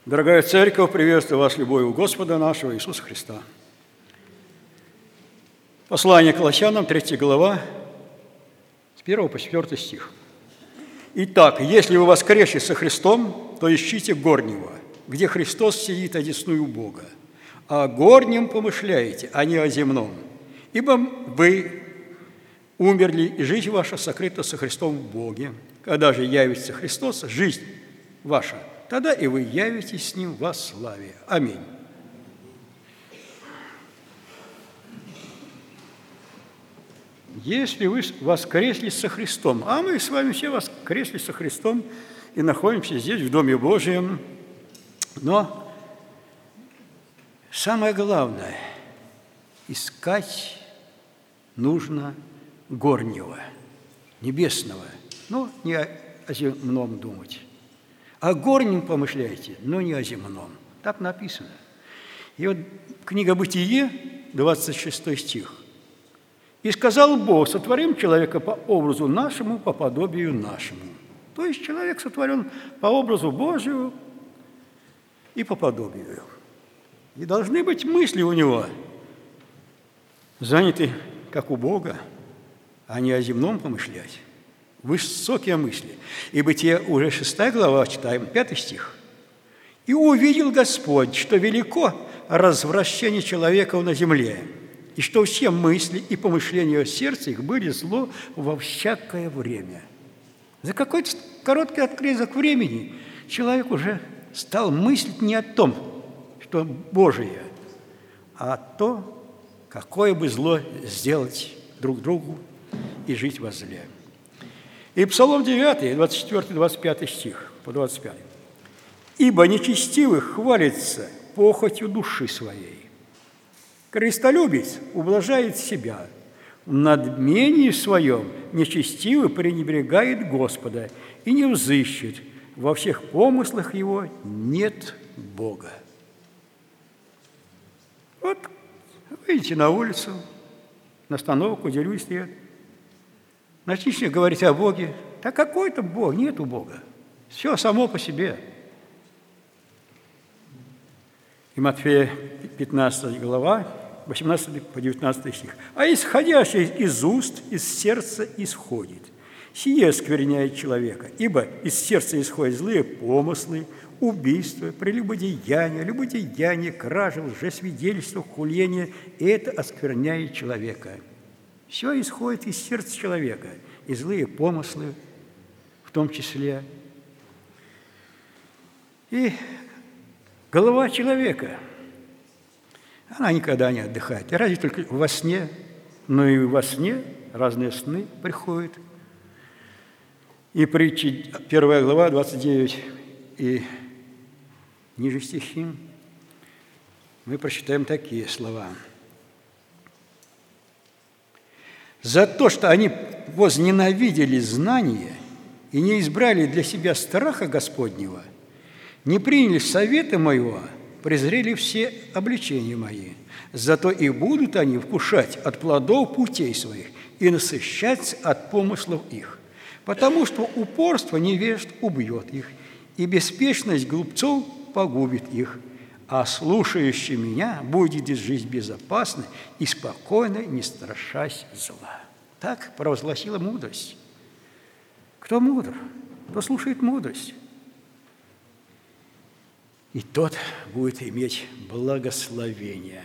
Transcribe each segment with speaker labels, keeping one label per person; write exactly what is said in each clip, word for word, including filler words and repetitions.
Speaker 1: Дорогая Церковь, приветствую вас любовью Господа нашего Иисуса Христа. Послание к Колоссянам, третья глава, с первого по четвёртый стих. «Итак, если вы воскресши со Христом, то ищите горнего, где Христос сидит одесную Бога, а о горнем помышляете, а не о земном. Ибо вы умерли, и жизнь ваша сокрыта со Христом в Боге. Когда же явится Христос, жизнь ваша, тогда и вы явитесь с Ним во славе. Аминь». Если вы воскресли со Христом, а мы с вами все воскресли со Христом и находимся здесь, в Доме Божьем, но самое главное – искать нужно горнего, небесного, но не о земном думать. О горнем помышляйте, но не о земном. Так написано. И вот книга «Бытие», двадцать шестой стих. «И сказал Бог, сотворим человека по образу нашему, по подобию нашему». То есть человек сотворен по образу Божию и по подобию. И должны быть мысли у него заняты, как у Бога, а не о земном помышлять. Высокие мысли. И Бытие уже шестая глава, читаем пятый стих. «И увидел Господь, что велико развращение человека на земле, и что все мысли и помышления сердца их были зло во всякое время». За какой-то короткий отрезок времени человек уже стал мыслить не о том, что Божие, а то, какое бы зло сделать друг другу и жить во зле. И Псалом девятый, двадцать четвёртый, двадцать пятый стих, по двадцать пятый. «Ибо нечестивый хвалится похотью души своей. Корыстолюбец ублажает себя. В надмении своем нечестивый пренебрегает Господа и не взыщет. Во всех помыслах его нет Бога». Вот выйдите на улицу, на остановку, где люди стоят. Начните говорить о Боге. Да какой там Бог? Нету Бога. Все само по себе. И Матфея пятнадцатая глава, восемнадцатый по девятнадцатый стих. «А исходящее из уст, из сердца исходит. Сие оскверняет человека, ибо из сердца исходят злые помыслы, убийства, прелюбодеяния, любодеяния, кражи, лжесвидетельства, хуления. И это оскверняет человека». Все исходит из сердца человека, и злые помыслы в том числе. И голова человека, она никогда не отдыхает. И разве только во сне, но и во сне разные сны приходят. И притчи, первая глава, двадцать девять и ниже стихи, мы прочитаем такие слова. «За то, что они возненавидели знание и не избрали для себя страха Господнего, не приняли совета моего, презрели все обличения мои. Зато и будут они вкушать от плодов путей своих и насыщаться от помыслов их, потому что упорство невежд убьет их, и беспечность глупцов погубит их. А слушающий меня будет жить безопасно и спокойно, не страшась зла». Так провозгласила мудрость. Кто мудр, кто слушает мудрость, и тот будет иметь благословение.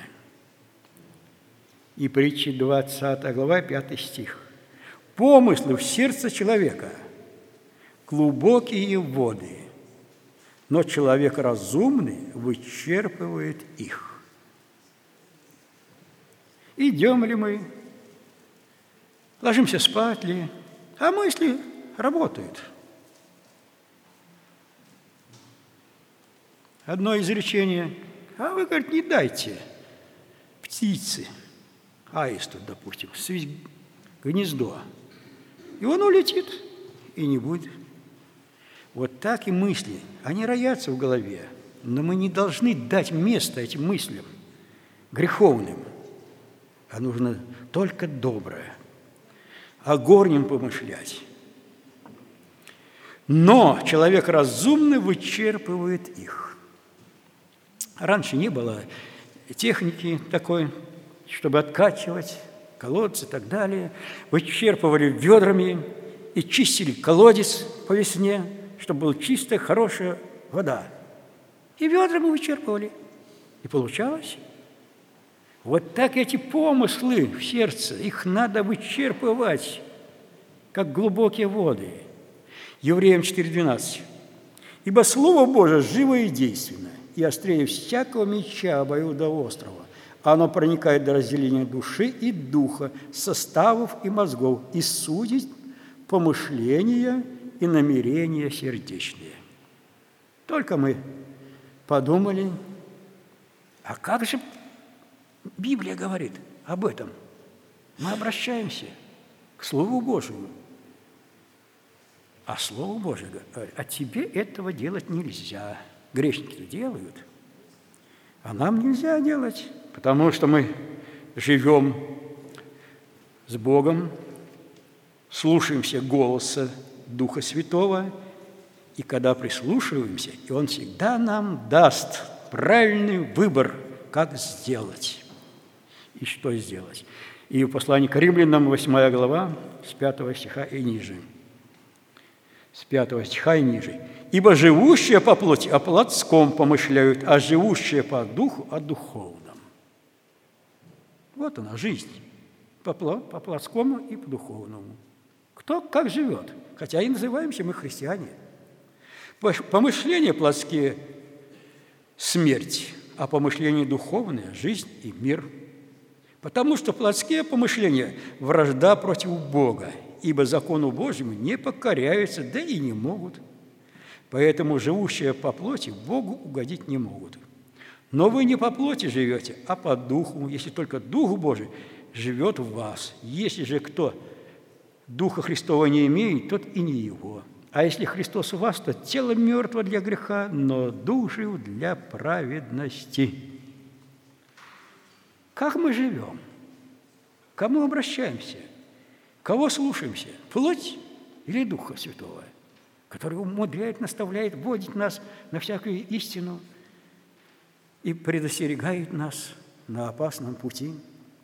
Speaker 1: И притчи двадцатая глава, пятый стих. «Помыслы в сердце человека глубокие воды, но человек разумный вычерпывает их». Идем ли мы, ложимся спать ли, а мысли работают. Одно изречение: а вы, говорит, не дайте птице, аисту, допустим, свить гнездо, и он улетит, и не будет. Вот так и мысли, они роятся в голове, но мы не должны дать место этим мыслям греховным, а нужно только доброе, о горнем помышлять. Но человек разумный вычерпывает их. Раньше не было техники такой, чтобы откачивать колодцы и так далее. Вычерпывали ведрами и чистили колодец по весне, чтобы была чистая, хорошая вода. И ведрами вычерпывали. И получалось. Вот так эти помыслы в сердце, их надо вычерпывать, как глубокие воды. Евреям четыре двенадцать. «Ибо Слово Божие живо и действенно, и острее всякого меча обоюдоострого. Оно проникает до разделения души и духа, составов и мозгов, и судит помышления и намерения сердечные». Только мы подумали, а как же Библия говорит об этом? Мы обращаемся к Слову Божьему. А Слово Божие говорит, а тебе этого делать нельзя. Грешники-то делают, а нам нельзя делать, потому что мы живем с Богом, слушаемся голоса Духа Святого, и когда прислушиваемся, и Он всегда нам даст правильный выбор, как сделать и что сделать. И в послании к Римлянам, восьмая глава, с пятого стиха и ниже. С пятого стиха и ниже. «Ибо живущие по плоти о плотском помышляют, а живущие по духу о духовном». Вот она, жизнь. По плотскому и по духовному. Кто как живет. Хотя и называемся мы христиане. Помышления плотские – смерть, а помышления духовные – жизнь и мир. Потому что плотские помышления – вражда против Бога, ибо закону Божьему не покоряются, да и не могут. Поэтому живущие по плоти Богу угодить не могут. Но вы не по плоти живете, а по духу, если только Дух Божий живет в вас. Если же кто Духа Христова не имеет, тот и не его. А если Христос у вас, то тело мертво для греха, но дух жив для праведности. Как мы живем? К кому обращаемся? Кого слушаемся? Плоть или Духа Святого, который умудряет, наставляет, вводит нас на всякую истину и предостерегает нас на опасном пути?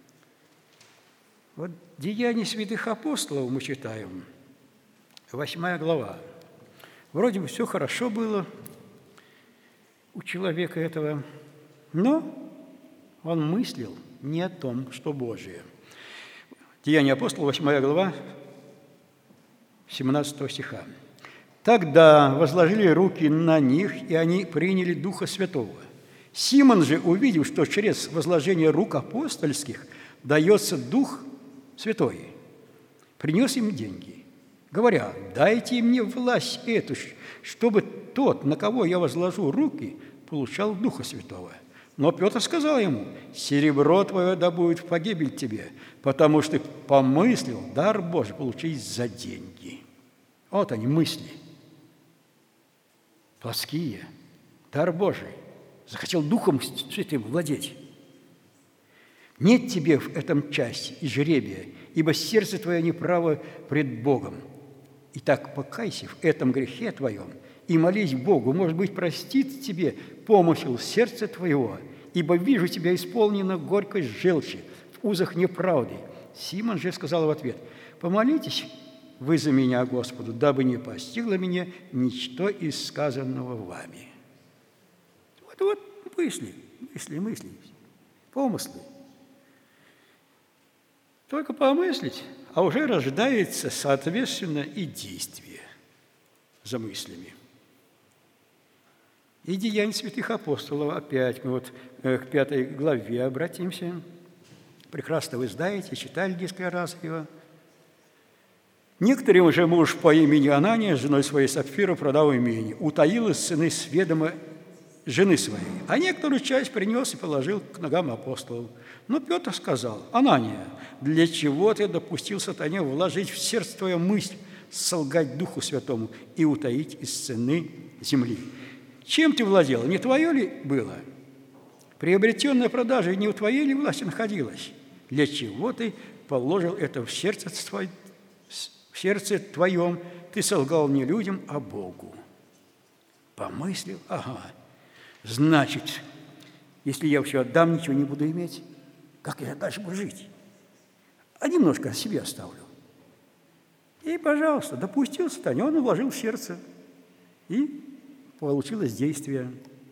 Speaker 1: Вот Деяния святых апостолов мы читаем, восьмая глава. Вроде бы все хорошо было у человека этого, но он мыслил не о том, что Божие. Деяния апостолов, восьмая глава, семнадцатого стиха. «Тогда возложили руки на них, и они приняли Духа Святого. Симон же, увидев, что через возложение рук апостольских дается Дух Святой, принес им деньги, говоря: дайте мне власть эту, чтобы тот, на кого я возложу руки, получал Духа Святого. Но Петр сказал ему: серебро твое да будет в погибель тебе, потому что ты помыслил дар Божий получить за деньги». Вот они, мысли. Плотские. Дар Божий. Захотел Духом Святым владеть. Нет тебе в этом части и жребия, ибо сердце твое неправо пред Богом. Итак, покайся в этом грехе твоем и молись Богу, может быть, простит тебе помысел сердца твоего, ибо вижу тебя исполнено горькой желчи в узах неправды. Симон же сказал в ответ: помолитесь вы за меня Господу, дабы не постигло меня ничто из сказанного вами. Вот, вот мысли, мысли, мысли, помыслы. Только помыслить, а уже рождается, соответственно, и действие за мыслями. И Деяния святых апостолов, опять мы вот к пятой главе обратимся. Прекрасно вы знаете, читали несколько раз его. Некоторым же муж по имени Анания, женой своей Сапфира, продал имение, утаил из сыны с ведома жены своей, а некоторую часть принес и положил к ногам апостолов. Но Петр сказал: Анания, для чего ты допустил сатане вложить в сердце твою мысль, солгать Духу Святому и утаить из цены земли? Чем ты владел? Не твое ли было? Приобретенная продажа не у твоей ли власти находилась? Для чего ты положил это в сердце, твое, в сердце твоем? Ты солгал не людям, а Богу. Помыслил, ага, значит, Если я все отдам, ничего не буду иметь, как я дальше буду жить? А немножко себе оставлю. И, пожалуйста, допустил сатане, он вложил в сердце, и получилось действие.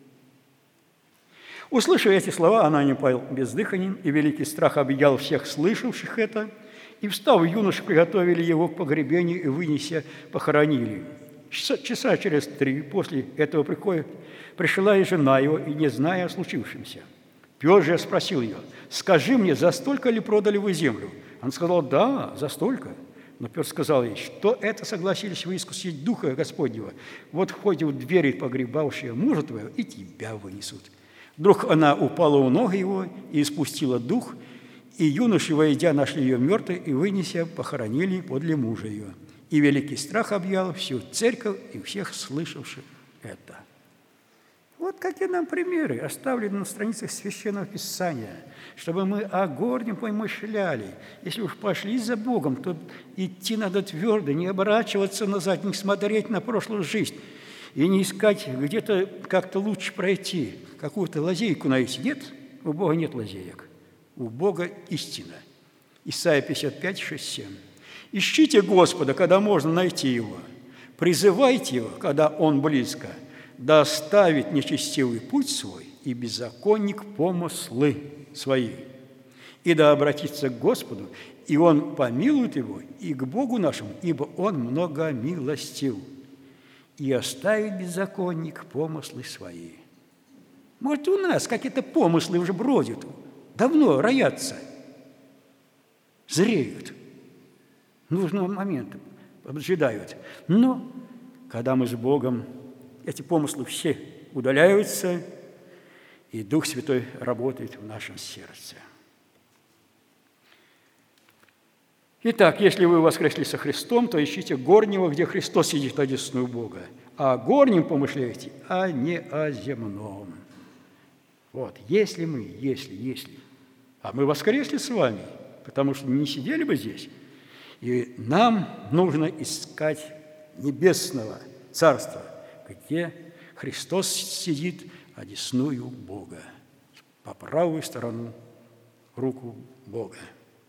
Speaker 1: Услышав эти слова, Анания пал бездыханен, и великий страх объял всех слышавших это, и, встав, юноши приготовили его к погребению и, вынеся, похоронили. Часа через три после этого прихода пришла и жена его, и не зная о случившемся. Петр же спросил ее: «Скажи мне, за столько ли продали вы землю?» Он сказал: «Да, за столько». Но Петр сказал ей: «Что это согласились вы искусить Духа Господнего? Вот входите в двери погребавшие мужа твоего, и тебя вынесут». Вдруг она упала у ног его и испустила дух, и юноши, войдя, нашли ее мертвой, и, вынеся, похоронили подле мужа ее. И великий страх объял всю церковь и всех слышавших это. Вот какие нам примеры оставлены на страницах Священного Писания, чтобы мы о горнем помышляли. Если уж пошли за Богом, то идти надо твердо, не оборачиваться назад, не смотреть на прошлую жизнь и не искать где-то как-то лучше пройти, какую-то лазейку найти. Нет, у Бога нет лазеек. У Бога истина. Исайя пятьдесят пять, шесть, семь. «Ищите Господа, когда можно найти Его. Призывайте Его, когда Он близко. Да оставит нечестивый путь свой и беззаконник помыслы свои. И да обратится к Господу, и Он помилует его, и к Богу нашему, ибо Он многомилостив. И оставит беззаконник помыслы свои». Может, у нас какие-то помыслы уже бродят, давно роятся, зреют, нужного момента поджидают. Но когда мы с Богом, эти помыслы все удаляются, и Дух Святой работает в нашем сердце. Итак, если вы воскресли со Христом, то ищите горнего, где Христос сидит одесную Бога, а о горнем помышляйте, а не о земном. Вот, если мы, если, если, а мы воскресли с вами, потому что не сидели бы здесь, и нам нужно искать небесного Царства, где Христос сидит одесную Бога, по правую сторону руку Бога.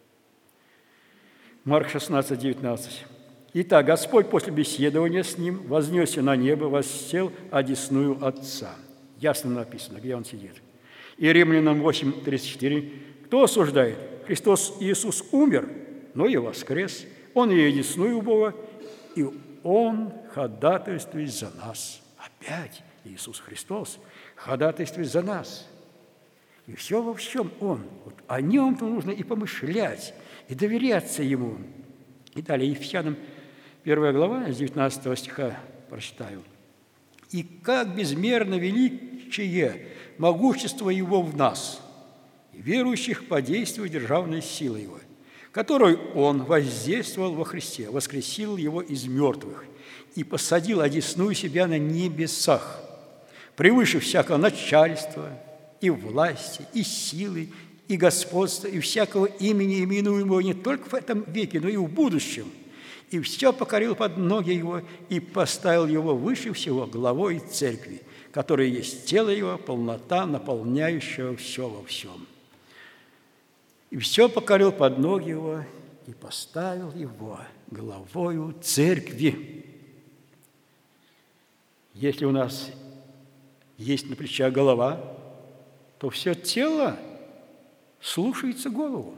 Speaker 1: Марк шестнадцать, девятнадцать. «Итак, Господь после беседования с ним вознесся на небо, воссел одесную Отца». Ясно написано, где Он сидит. И Римлянам восемь, тридцать четыре. «Кто осуждает? Христос Иисус умер, но и воскрес. Он и одесную Бога, и Он ходатайствует за нас». Опять Иисус Христос ходатайствует за нас. И все во всем Он. Вот о Нем-то нужно и помышлять, и доверяться Ему. И далее Ефесянам первая глава, с девятнадцатого стиха прочитаю. «И как безмерно величие могущество Его в нас, и верующих по действию державной силы Его, которой Он воздействовал во Христе, воскресил Его из мертвых и посадил одесную себя на небесах, превыше всякого начальства и власти, и силы, и господства, и всякого имени, именуемого не только в этом веке, но и в будущем. И все покорил под ноги Его, и поставил Его выше всего главой церкви, которая есть тело Его, полнота, наполняющая все во всем. И все покорил под ноги Его, и поставил Его главою церкви». Если у нас есть на плечах голова, то все тело слушается голову.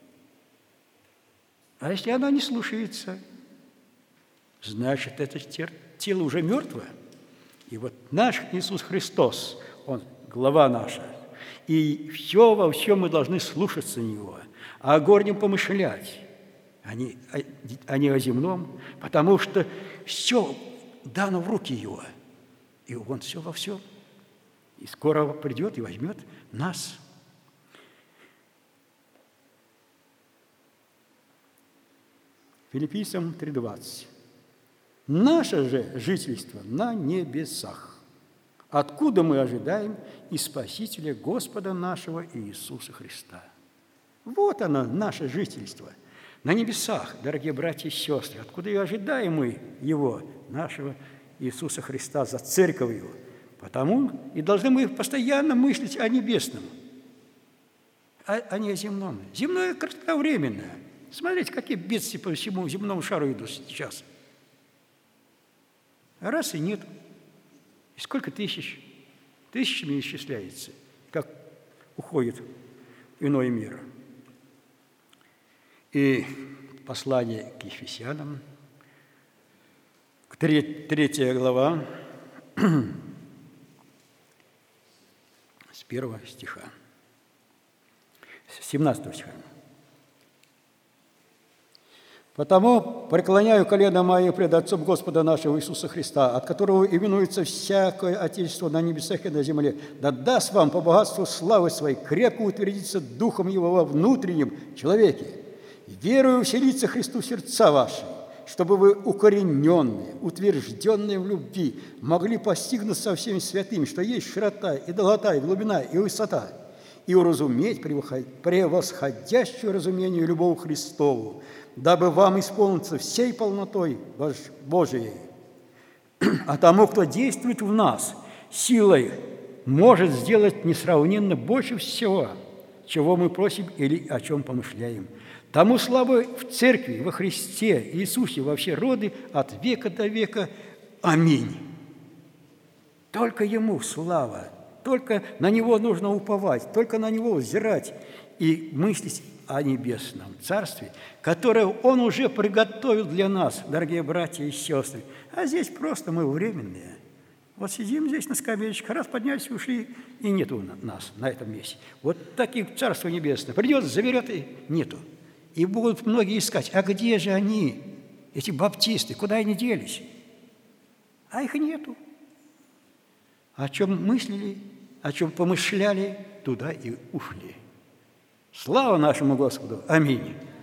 Speaker 1: А если она не слушается, значит, это тело уже мертвое. И вот наш Иисус Христос, Он глава наша, и все во всем мы должны слушаться Него, а о горнем помышлять, а не, а не о земном, потому что все дано в руки Его, и Он все во всем. И скоро придет и возьмет нас. Филиппийцам три двадцать. «Наше же жительство на небесах, откуда мы ожидаем и Спасителя Господа нашего Иисуса Христа». Вот оно, наше жительство на небесах, дорогие братья и сестры, откуда и ожидаем мы Его, нашего Иисуса Христа, за церковь Его, Потому и должны мы постоянно мыслить о небесном, а, а не о земном. Земное кратковременное. Смотрите, какие бедствия по всему земному шару идут сейчас. Раз и нет. И сколько тысяч? Тысячами исчисляется, как уходит в иной мир. И послание к Ефесянам, третья глава, с первого стиха, с семнадцатого стиха. «Потому преклоняю колено мое пред Отцом Господа нашего Иисуса Христа, от которого именуется всякое Отечество на небесах и на земле, да даст вам по богатству славы своей крепко утвердиться Духом Его во внутреннем человеке, и верою вселиться Христу в сердца ваши, чтобы вы, укорененные, утвержденные в любви, могли постигнуть со всеми святыми, что есть широта, и долгота, и глубина, и высота, и уразуметь превосходящую разумению любовь Христову, дабы вам исполниться всей полнотой Божией. А тому, кто действует в нас силой, может сделать несравненно больше всего, чего мы просим или о чем помышляем. Тому слава в Церкви, во Христе Иисусе, во все роды, от века до века. Аминь. Только Ему слава, только на Него нужно уповать, только на Него взирать и мыслить о небесном Царстве, которое Он уже приготовил для нас, дорогие братья и сестры. А здесь просто мы временные. Вот сидим здесь на скамеечке, раз поднялись, ушли, и нету нас на этом месте. Вот таких Царство Небесное. Придет, заберет, и нету. И будут многие искать, а где же они, эти баптисты, куда они делись? А их нету. О чем мыслили, о чем помышляли, туда и ушли. Слава нашему Господу! Аминь!